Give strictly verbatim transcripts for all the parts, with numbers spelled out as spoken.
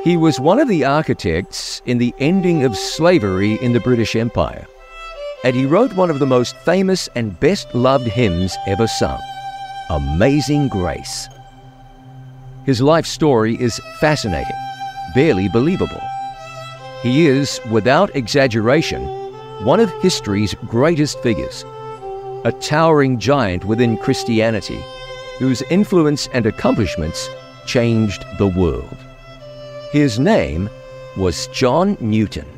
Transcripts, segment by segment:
He was one of the architects in the ending of slavery in the British Empire, and he wrote one of the most famous and best-loved hymns ever sung, Amazing Grace. His life story is fascinating, barely believable. He is, without exaggeration, one of history's greatest figures, a towering giant within Christianity, whose influence and accomplishments changed the world. His name was John Newton.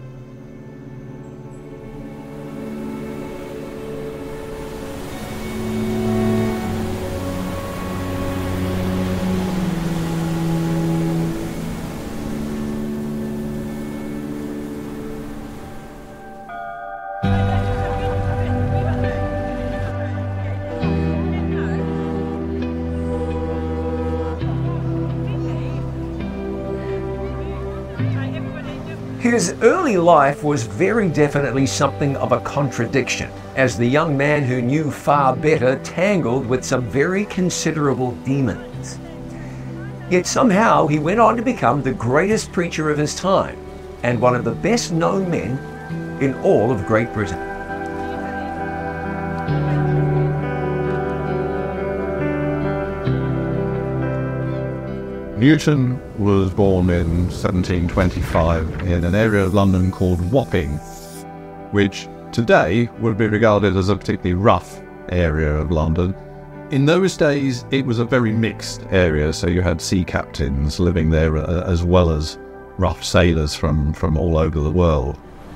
His early life was very definitely something of a contradiction, as the young man who knew far better tangled with some very considerable demons. Yet somehow he went on to become the greatest preacher of his time and one of the best known men in all of Great Britain. Newton was born in seventeen twenty-five in an area of London called Wapping, which today would be regarded as a particularly rough area of London. In those days, it was a very mixed area, so you had sea captains living there uh, as well as rough sailors from, from all over the world.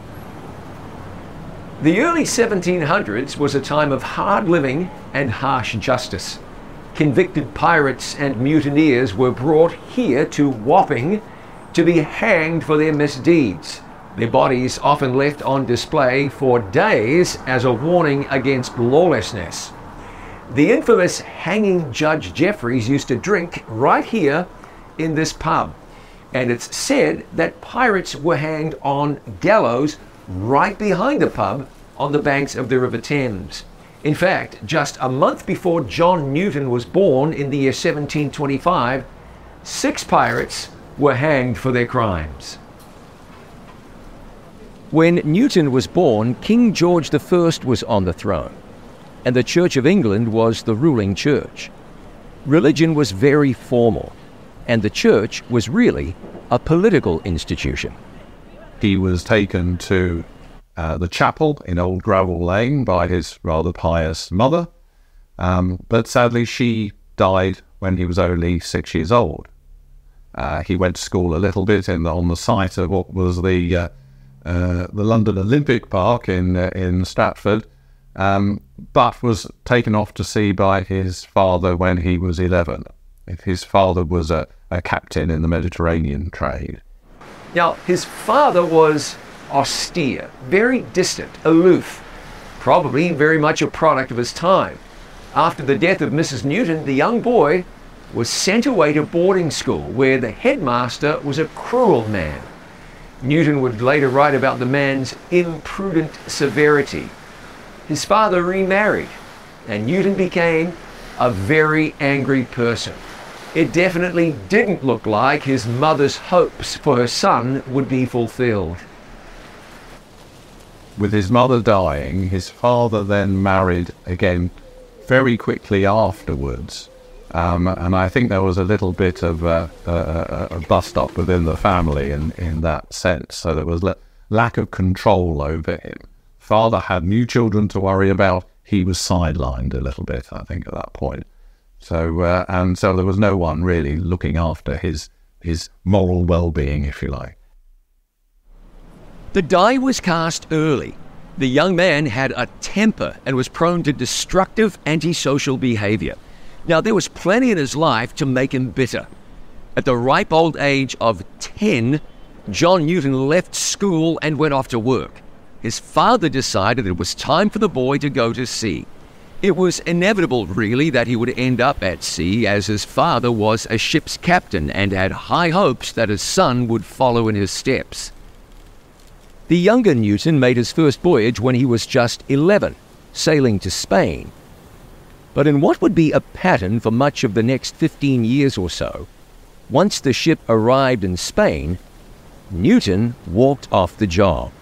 The early seventeen hundreds was a time of hard living and harsh justice. Convicted pirates and mutineers were brought here to Wapping to be hanged for their misdeeds. Their bodies often left on display for days as a warning against lawlessness. The infamous hanging Judge Jeffreys used to drink right here in this pub, and it's said that pirates were hanged on gallows right behind the pub on the banks of the River Thames. In fact, just a month before John Newton was born in the year seventeen twenty-five, six pirates were hanged for their crimes. When Newton was born, King George the First was on the throne, and the Church of England was the ruling church. Religion was very formal, and the church was really a political institution. He was taken to Uh, the chapel in Old Gravel Lane by his rather pious mother, um, but sadly she died when he was only six years old. Uh, he went to school a little bit in the, on the site of what was the uh, uh, the London Olympic Park in uh, in Stratford, um, but was taken off to sea by his father when he was eleven. His father was a, a captain in the Mediterranean trade. Now, his father was austere, very distant, aloof, probably very much a product of his time. After the death of Missus Newton, the young boy was sent away to boarding school, where the headmaster was a cruel man. Newton would later write about the man's imprudent severity. His father remarried, and Newton became a very angry person. It definitely didn't look like his mother's hopes for her son would be fulfilled. With his mother dying, his father then married again very quickly afterwards. Um, and I think there was a little bit of a, a, a bust-up within the family in, in that sense. So there was le- lack of control over him. Father had new children to worry about. He was sidelined a little bit, I think, at that point. So, uh, and so there was no one really looking after his, his moral well-being, if you like. The die was cast early. The young man had a temper and was prone to destructive antisocial behavior. Now, there was plenty in his life to make him bitter. At the ripe old age of ten, John Newton left school and went off to work. His father decided it was time for the boy to go to sea. It was inevitable, really, that he would end up at sea, as his father was a ship's captain and had high hopes that his son would follow in his steps. The younger Newton made his first voyage when he was just eleven, sailing to Spain. But in what would be a pattern for much of the next fifteen years or so, Once the ship arrived in Spain, Newton walked off the job.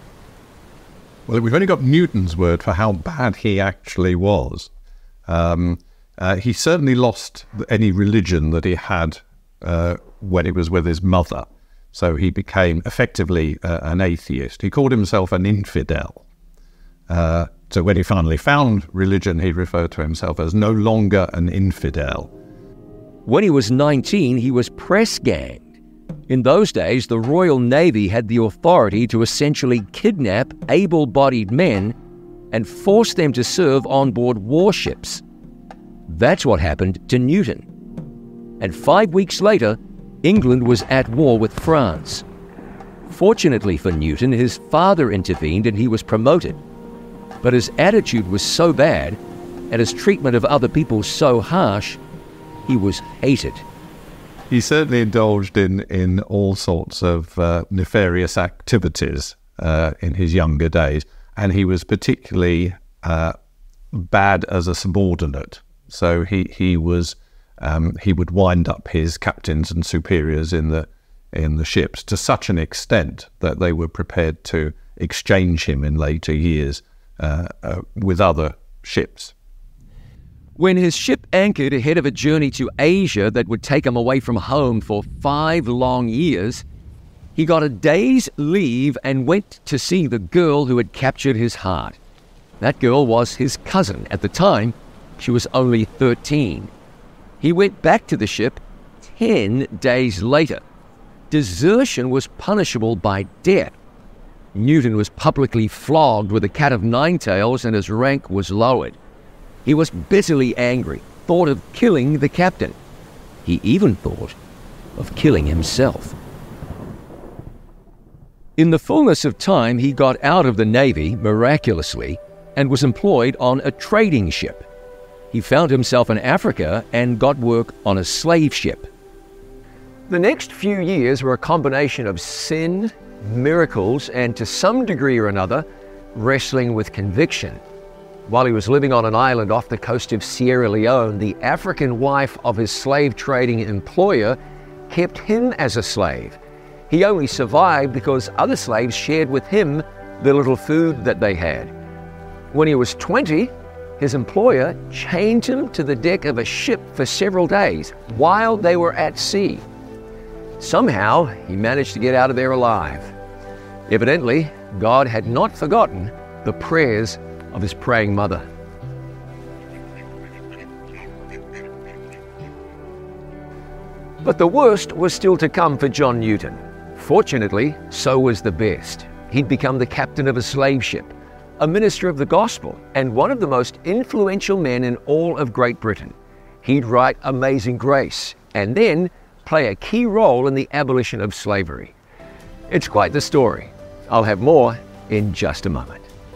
Well, we've only got Newton's word for how bad he actually was. Um, uh, he certainly lost any religion that he had uh, when he was with his mother. So he became effectively uh, an atheist. He called himself an infidel. Uh, so when he finally found religion, he referred to himself as no longer an infidel. When he was nineteen, he was press-ganged. In those days, the Royal Navy had the authority to essentially kidnap able-bodied men and force them to serve on board warships. That's what happened to Newton. And five weeks later, England was at war with France. Fortunately for Newton, his father intervened and he was promoted. But his attitude was so bad, and his treatment of other people so harsh, he was hated. He certainly indulged in, in all sorts of uh, nefarious activities uh, in his younger days, and he was particularly uh, bad as a subordinate. So he he was um, he would wind up his captains and superiors in the in the ships to such an extent that they were prepared to exchange him in later years uh, uh, with other ships. When his ship anchored ahead of a journey to Asia that would take him away from home for five long years, he got a day's leave and went to see the girl who had captured his heart. That girl was his cousin. At the time, she was only thirteen. He went back to the ship ten days later. Desertion was punishable by death. Newton was publicly flogged with a cat of nine tails and his rank was lowered. He was bitterly angry, thought of killing the captain. He even thought of killing himself. In the fullness of time, he got out of the Navy, miraculously, and was employed on a trading ship. He found himself in Africa and got work on a slave ship. The next few years were a combination of sin, miracles, and to some degree or another, wrestling with conviction. While he was living on an island off the coast of Sierra Leone, the African wife of his slave trading employer kept him as a slave. He only survived because other slaves shared with him the little food that they had. When he was twenty, his employer chained him to the deck of a ship for several days while they were at sea. Somehow, he managed to get out of there alive. Evidently, God had not forgotten the prayers of his praying mother. But the worst was still to come for John Newton. Fortunately, so was the best. He'd become the captain of a slave ship, a minister of the gospel, and one of the most influential men in all of Great Britain. He'd write Amazing Grace, and then play a key role in the abolition of slavery. It's quite the story. I'll have more in just a moment.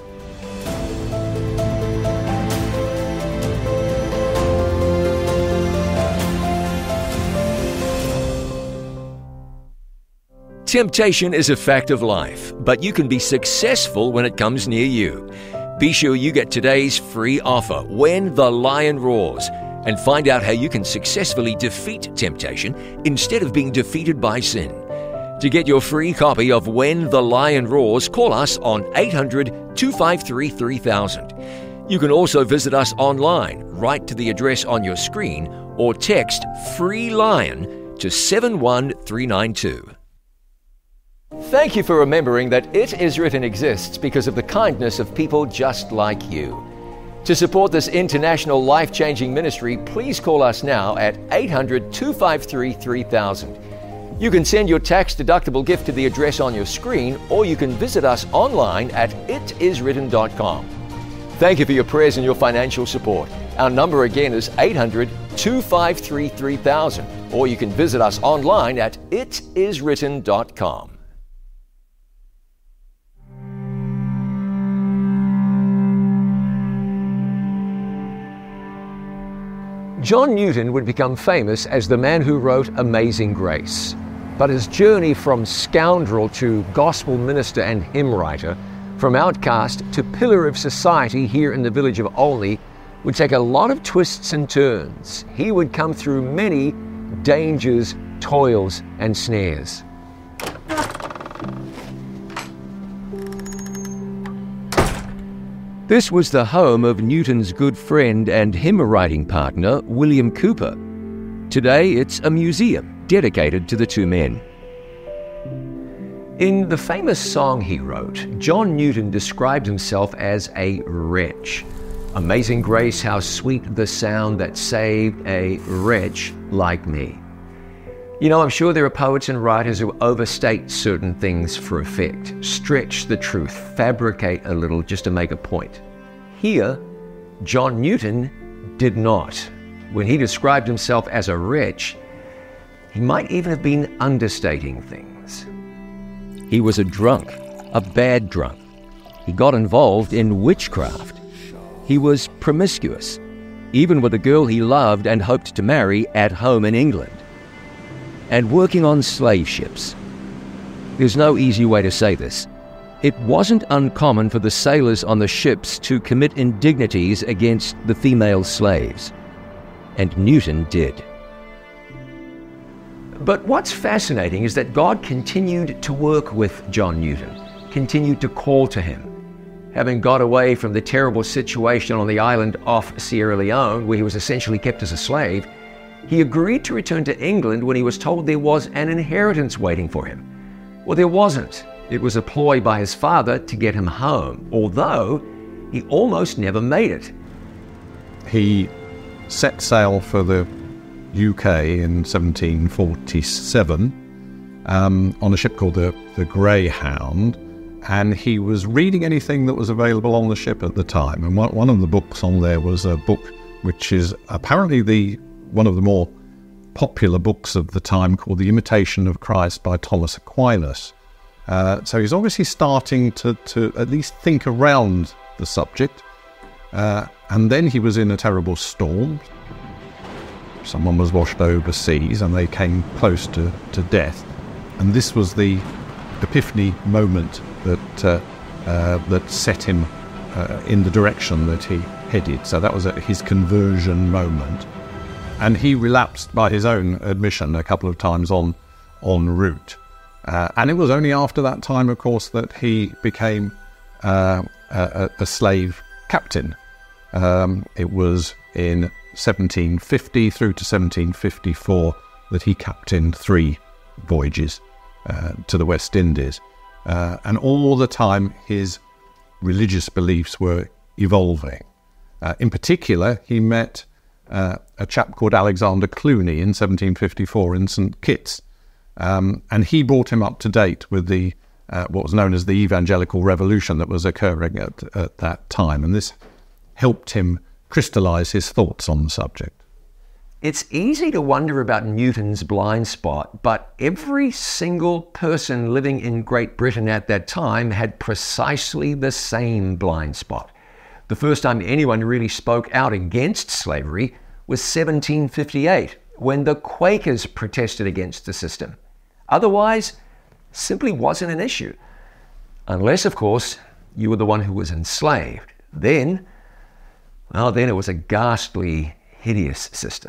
Temptation is a fact of life, but you can be successful when it comes near you. Be sure you get today's free offer, When the Lion Roars, and find out how you can successfully defeat temptation instead of being defeated by sin. To get your free copy of When the Lion Roars, call us on eight hundred, two five three, three thousand. You can also visit us online, write to the address on your screen, or text FREE LION to seven one three nine two. Thank you for remembering that It Is Written exists because of the kindness of people just like you. To support this international life-changing ministry, please call us now at eight hundred, two five three, three thousand. You can send your tax-deductible gift to the address on your screen, or you can visit us online at it is written dot com. Thank you for your prayers and your financial support. Our number again is eight hundred, two five three, three thousand, or you can visit us online at it is written dot com. John Newton would become famous as the man who wrote Amazing Grace. But his journey from scoundrel to gospel minister and hymn writer, from outcast to pillar of society here in the village of Olney, would take a lot of twists and turns. He would come through many dangers, toils and snares. This was the home of Newton's good friend and hymn-writing partner, William Cowper. Today, it's a museum dedicated to the two men. In the famous song he wrote, John Newton described himself as a wretch. Amazing grace, how sweet the sound that saved a wretch like me. You know, I'm sure there are poets and writers who overstate certain things for effect, stretch the truth, fabricate a little just to make a point. Here, John Newton did not. When he described himself as a wretch, he might even have been understating things. He was a drunk, a bad drunk. He got involved in witchcraft. He was promiscuous, even with a girl he loved and hoped to marry at home in England. And working on slave ships. There's no easy way to say this. It wasn't uncommon for the sailors on the ships to commit indignities against the female slaves. And Newton did. But what's fascinating is that God continued to work with John Newton, continued to call to him. Having got away from the terrible situation on the island off Sierra Leone, where he was essentially kept as a slave, he agreed to return to England when he was told there was an inheritance waiting for him. Well, there wasn't. It was a ploy by his father to get him home, although he almost never made it. He set sail for the U K in seventeen forty-seven um, on a ship called the, the Greyhound, and he was reading anything that was available on the ship at the time. And one, one of the books on there was a book which is apparently the one of the more popular books of the time, called The Imitation of Christ by Thomas Aquinas. Uh, so he's obviously starting to, to at least think around the subject. Uh, and then he was in a terrible storm. Someone was washed overseas and they came close to, to death. And this was the epiphany moment that, uh, uh, that set him uh, in the direction that he headed. So that was his conversion moment. And he relapsed, by his own admission, a couple of times on en route. Uh, and it was only after that time, of course, that he became uh, a, a slave captain. Um, it was in seventeen fifty through to seventeen fifty-four that he captained three voyages uh, to the West Indies. Uh, and all the time, his religious beliefs were evolving. Uh, in particular, he met Uh, a chap called Alexander Cluny in seventeen fifty-four in Saint Kitts, um, and he brought him up to date with the uh, what was known as the evangelical revolution that was occurring at, at that time, and this helped him crystallize his thoughts on the subject. It's easy to wonder about Newton's blind spot, but every single person living in Great Britain at that time had precisely the same blind spot. The first time anyone really spoke out against slavery was seventeen fifty-eight, when the Quakers protested against the system. Otherwise, simply wasn't an issue. Unless, of course, you were the one who was enslaved. Then, well, then it was a ghastly, hideous system.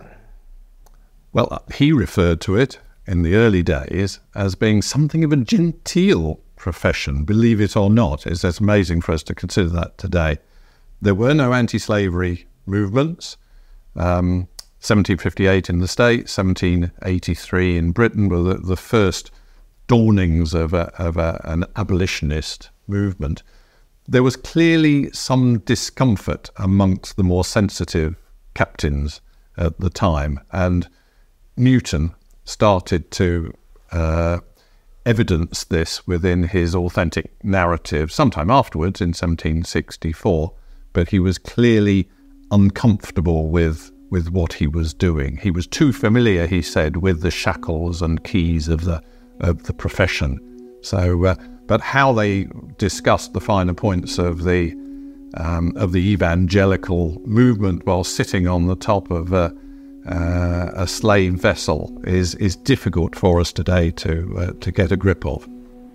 Well, he referred to it in the early days as being something of a genteel profession, believe it or not. It's, it's amazing for us to consider that today. There were no anti-slavery movements. Um, seventeen fifty-eight in the States, seventeen eighty-three in Britain were the, the first dawnings of, a, of a, an abolitionist movement. There was clearly some discomfort amongst the more sensitive captains at the time, and Newton started to uh, evidence this within his authentic narrative sometime afterwards in seventeen sixty-four. But he was clearly uncomfortable with, with what he was doing. He was too familiar, he said, with the shackles and keys of the of the profession. So, uh, but how they discussed the finer points of the um, of the evangelical movement while sitting on the top of a, uh, a slave vessel is is difficult for us today to uh, to get a grip of.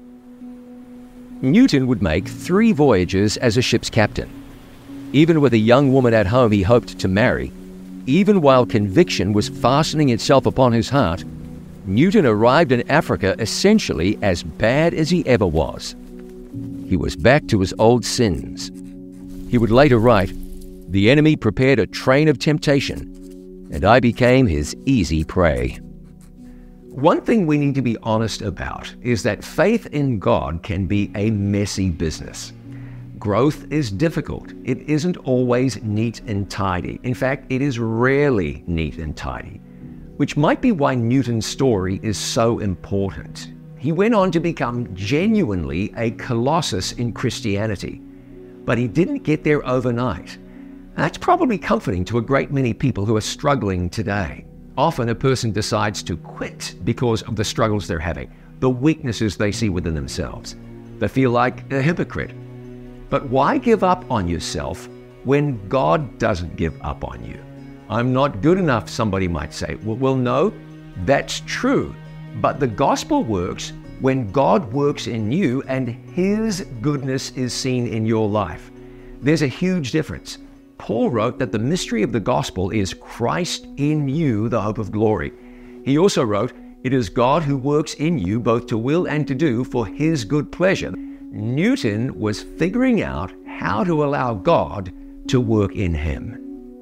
Newton would make three voyages as a ship's captain. Even with a young woman at home he hoped to marry, even while conviction was fastening itself upon his heart, Newton arrived in Africa essentially as bad as he ever was. He was back to his old sins. He would later write, "The enemy prepared a train of temptation, and I became his easy prey." One thing we need to be honest about is that faith in God can be a messy business. Growth is difficult. It isn't always neat and tidy. In fact, it is rarely neat and tidy, which might be why Newton's story is so important. He went on to become genuinely a colossus in Christianity, but he didn't get there overnight. That's probably comforting to a great many people who are struggling today. Often a person decides to quit because of the struggles they're having, the weaknesses they see within themselves. They feel like a hypocrite. But why give up on yourself when God doesn't give up on you? I'm not good enough, somebody might say. Well, well, no, that's true. But the gospel works when God works in you and His goodness is seen in your life. There's a huge difference. Paul wrote that the mystery of the gospel is Christ in you, the hope of glory. He also wrote, "It is God who works in you both to will and to do for His good pleasure." Newton was figuring out how to allow God to work in him.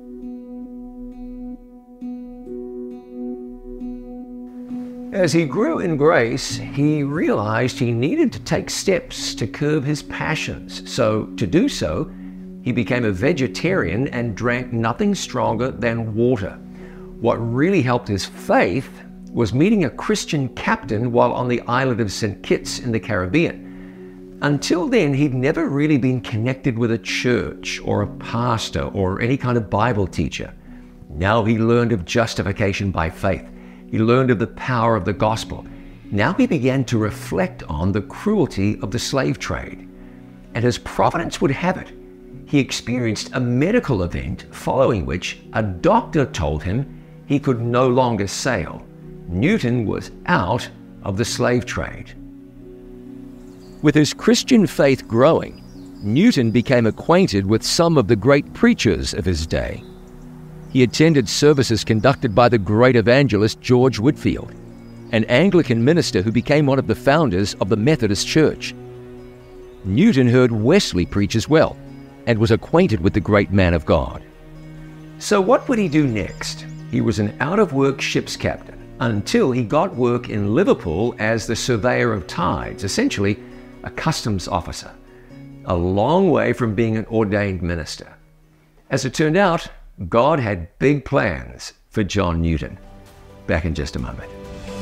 As he grew in grace, he realized he needed to take steps to curb his passions. So to do so, he became a vegetarian and drank nothing stronger than water. What really helped his faith was meeting a Christian captain while on the island of Saint Kitts in the Caribbean. Until then, he'd never really been connected with a church or a pastor or any kind of Bible teacher. Now he learned of justification by faith. He learned of the power of the gospel. Now he began to reflect on the cruelty of the slave trade. And as providence would have it, he experienced a medical event following which a doctor told him he could no longer sail. Newton was out of the slave trade. With his Christian faith growing, Newton became acquainted with some of the great preachers of his day. He attended services conducted by the great evangelist George Whitefield, an Anglican minister who became one of the founders of the Methodist Church. Newton heard Wesley preach as well, and was acquainted with the great man of God. So what would he do next? He was an out-of-work ship's captain until he got work in Liverpool as the surveyor of tides, essentially a customs officer, a long way from being an ordained minister. As it turned out, God had big plans for John Newton. Back in just a moment.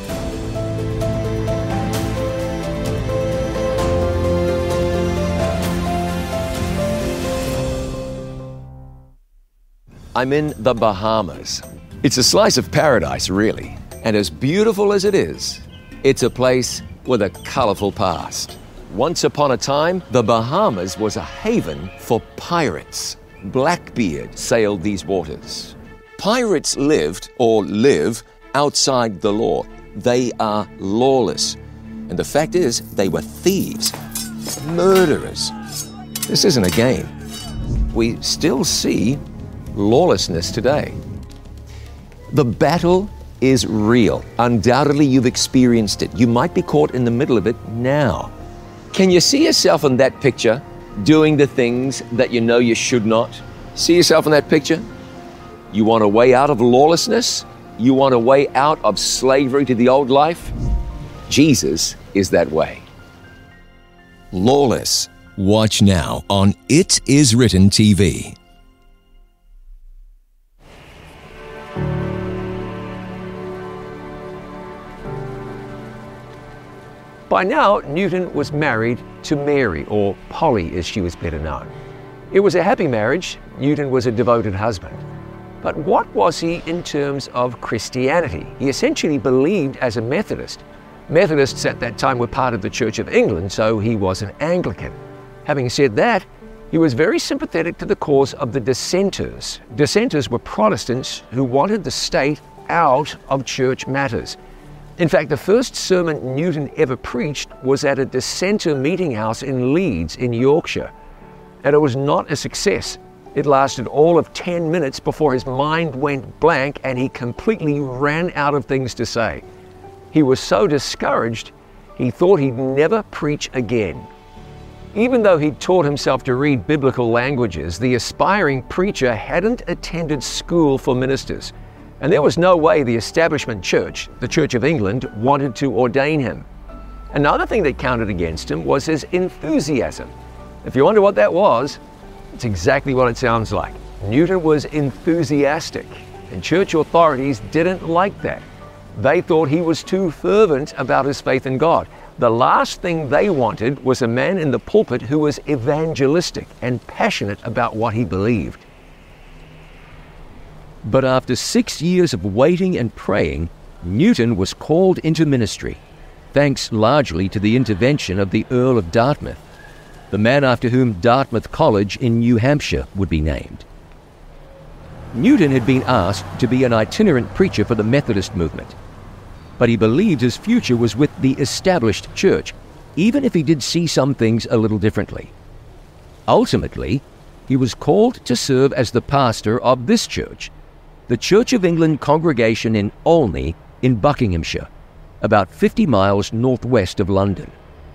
I'm in the Bahamas. It's a slice of paradise, really. And as beautiful as it is, it's a place with a colorful past. Once upon a time, the Bahamas was a haven for pirates. Blackbeard sailed these waters. Pirates lived, or live, outside the law. They are lawless. And the fact is, they were thieves, murderers. This isn't a game. We still see lawlessness today. The battle is real. Undoubtedly, you've experienced it. You might be caught in the middle of it now. Can you see yourself in that picture, doing the things that you know you should not? See yourself in that picture? You want a way out of lawlessness? You want a way out of slavery to the old life? Jesus is that way. Lawless. Watch now on It Is Written T V. By now, Newton was married to Mary, or Polly as she was better known. It was a happy marriage. Newton was a devoted husband. But what was he in terms of Christianity? He essentially believed as a Methodist. Methodists at that time were part of the Church of England, so he was an Anglican. Having said that, he was very sympathetic to the cause of the dissenters. Dissenters were Protestants who wanted the state out of church matters. In fact, the first sermon Newton ever preached was at a dissenter meeting house in Leeds in Yorkshire. And it was not a success. It lasted all of ten minutes before his mind went blank and he completely ran out of things to say. He was so discouraged, he thought he'd never preach again. Even though he'd taught himself to read biblical languages, the aspiring preacher hadn't attended school for ministers, and there was no way the establishment church, the Church of England, wanted to ordain him. Another thing that counted against him was his enthusiasm. If you wonder what that was, it's exactly what it sounds like. Newton was enthusiastic, and church authorities didn't like that. They thought he was too fervent about his faith in God. The last thing they wanted was a man in the pulpit who was evangelistic and passionate about what he believed. But after six years of waiting and praying, Newton was called into ministry, thanks largely to the intervention of the Earl of Dartmouth, the man after whom Dartmouth College in New Hampshire would be named. Newton had been asked to be an itinerant preacher for the Methodist movement, but he believed his future was with the established church, even if he did see some things a little differently. Ultimately, he was called to serve as the pastor of this church, the Church of England congregation in Olney in Buckinghamshire, about fifty miles northwest of London.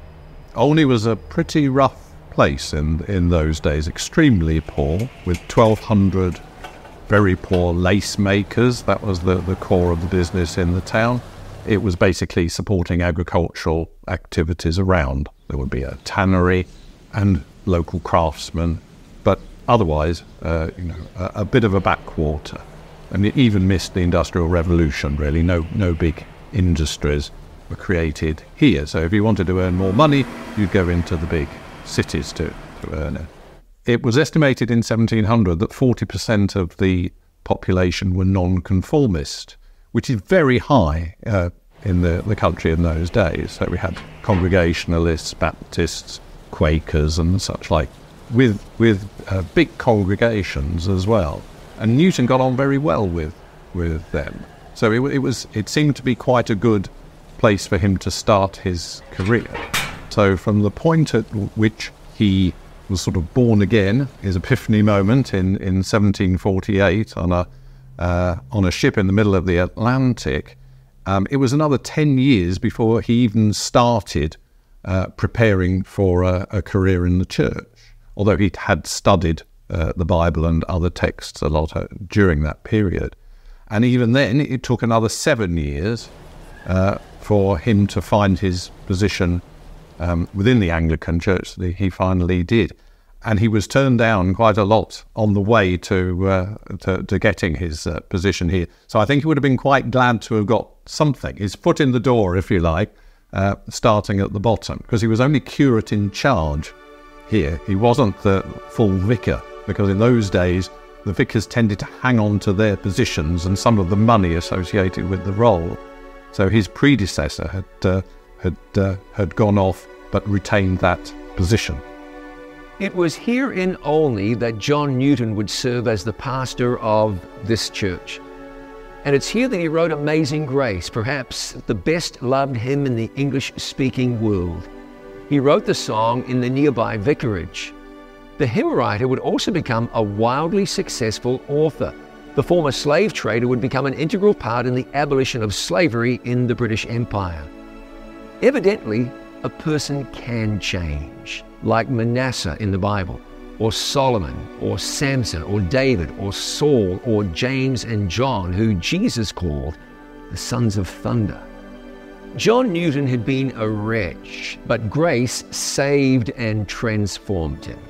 Olney was a pretty rough place in, in those days, extremely poor, with twelve hundred very poor lace makers. That was the, the core of the business in the town. It was basically supporting agricultural activities around. There would be a tannery and local craftsmen, but otherwise, uh, you know, a, a bit of a backwater. And it even missed the Industrial Revolution, really. No, no big industries were created here. So if you wanted to earn more money, you'd go into the big cities to, to earn it. It was estimated in seventeen hundred that forty percent of the population were non-conformist, which is very high uh, in the, the country in those days. So we had Congregationalists, Baptists, Quakers and such like, with, with uh, big congregations as well. And Newton got on very well with, with them. So it, it was it seemed to be quite a good place for him to start his career. So from the point at which he was sort of born again, his epiphany moment in, in seventeen forty-eight on a uh, on a ship in the middle of the Atlantic, um, it was another ten years before he even started uh, preparing for a, a career in the church, although he had studied uh, the Bible and other texts a lot uh, during that period. And even then, it took another seven years uh, for him to find his position Um, within the Anglican Church that he finally did. And he was turned down quite a lot on the way to uh, to, to getting his uh, position here. So I think he would have been quite glad to have got something, his foot in the door, if you like, uh, starting at the bottom, because he was only curate in charge here. He wasn't the full vicar, because in those days the vicars tended to hang on to their positions and some of the money associated with the role. So his predecessor had uh, had uh, had gone off but retained that position. It was here in Olney that John Newton would serve as the pastor of this church. And it's here that he wrote Amazing Grace, perhaps the best loved hymn in the English-speaking world. He wrote the song in the nearby vicarage. The hymn writer would also become a wildly successful author. The former slave trader would become an integral part in the abolition of slavery in the British Empire. Evidently, a person can change, like Manasseh in the Bible, or Solomon, or Samson, or David, or Saul, or James and John, who Jesus called the sons of thunder. John Newton had been a wretch, but grace saved and transformed him.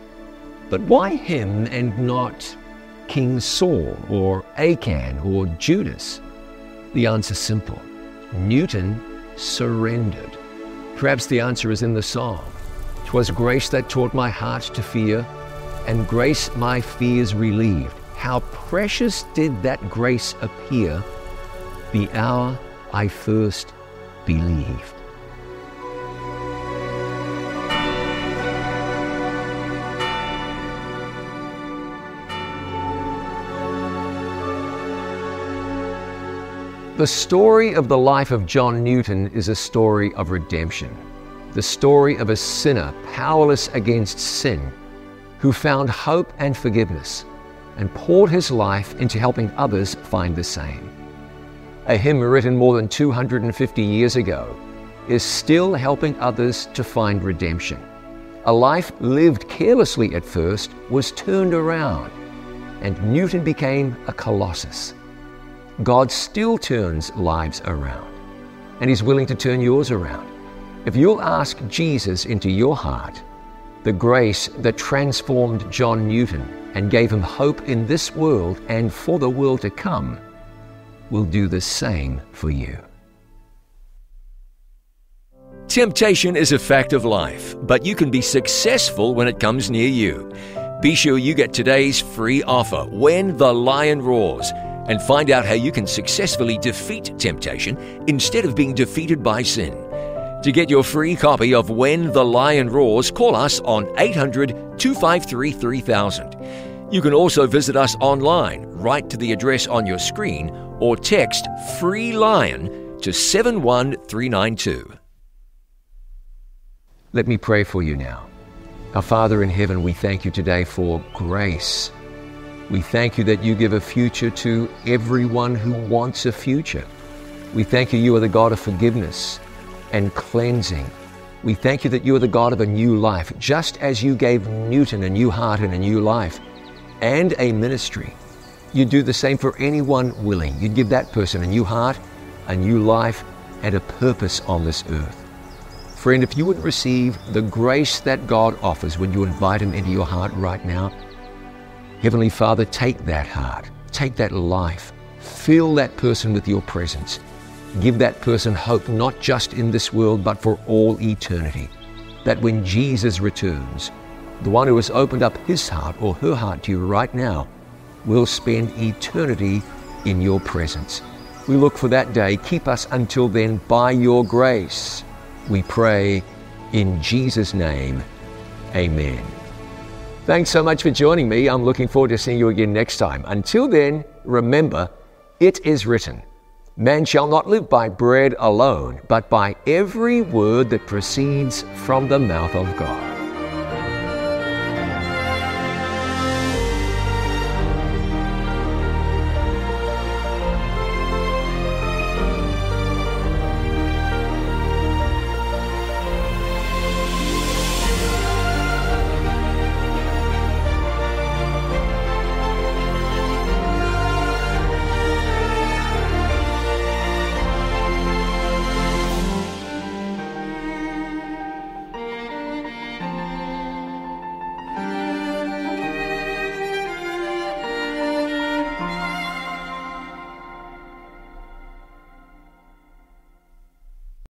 But why him and not King Saul, or Achan, or Judas? The answer's simple. Newton surrendered. Perhaps the answer is in the song. 'Twas grace that taught my heart to fear, and grace my fears relieved. How precious did that grace appear, the hour I first believed. The story of the life of John Newton is a story of redemption, the story of a sinner powerless against sin, who found hope and forgiveness and poured his life into helping others find the same. a hymn written more than two hundred fifty years ago, is still helping others to find redemption. A life lived carelessly at first was turned around, and Newton became a colossus. God still turns lives around, and He's willing to turn yours around. If you'll ask Jesus into your heart, the grace that transformed John Newton and gave him hope in this world and for the world to come will do the same for you. Temptation is a fact of life, but you can be successful when it comes near you. Be sure you get today's free offer, When the Lion Roars, and find out how you can successfully defeat temptation instead of being defeated by sin. To get your free copy of When the Lion Roars, call us on eight hundred, two five three, three thousand. You can also visit us online, write to the address on your screen, or text FREE LION to seven one three nine two. Let me pray for you now. Our Father in heaven, we thank you today for grace. We thank you that you give a future to everyone who wants a future. We thank you you are the God of forgiveness and cleansing. We thank you that you are the God of a new life, just as you gave Newton a new heart and a new life and a ministry. You do the same for anyone willing. You'd give that person a new heart, a new life, and a purpose on this earth. Friend, if you would receive the grace that God offers when you invite Him into your heart right now, Heavenly Father, take that heart, take that life, fill that person with your presence. Give that person hope not just in this world but for all eternity, that when Jesus returns, the one who has opened up his heart or her heart to you right now will spend eternity in your presence. We look for that day. Keep us until then by your grace. We pray in Jesus' name, amen. Thanks so much for joining me. I'm looking forward to seeing you again next time. Until then, remember, it is written, man shall not live by bread alone, but by every word that proceeds from the mouth of God.